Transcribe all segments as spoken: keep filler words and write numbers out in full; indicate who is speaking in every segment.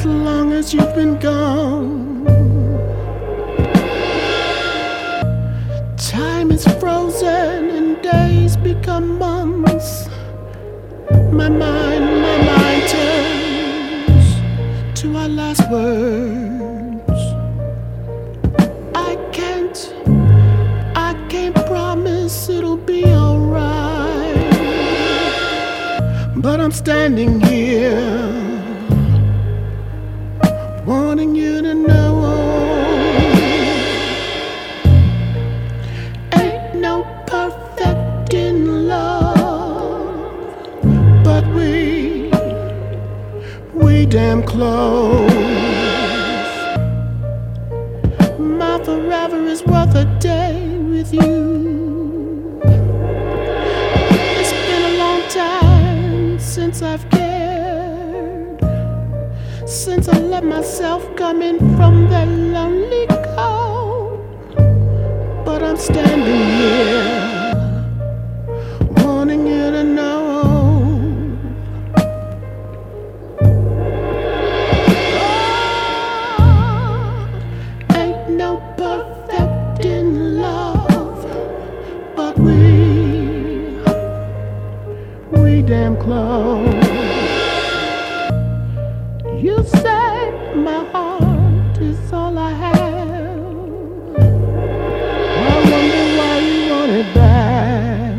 Speaker 1: as long as you've been gone. Time is frozen and days become months. My mind, my mind turns to our last words. I can't, I can't promise it'll be alright, but I'm standing here wanting you to know ain't no perfect in love, but we, we damn close. My forever is worth a day with you. It's been a long time since I've cared, since I let myself come in from that lonely cold. But I'm standing here wanting you to know oh, ain't no perfect in love, but we, we damn close. You say my heart is all I have. I wonder why you want it back.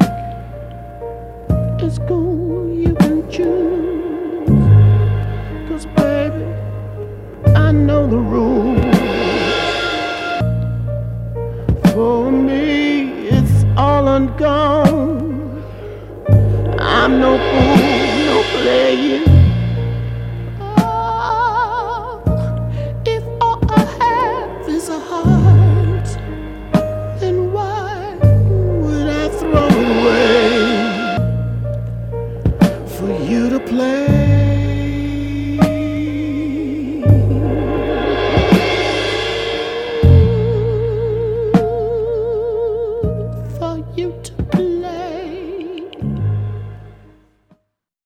Speaker 1: It's cool, you can choose. 'Cause baby, I know the rules. For me, it's all ungone. I'm no fool, no playing.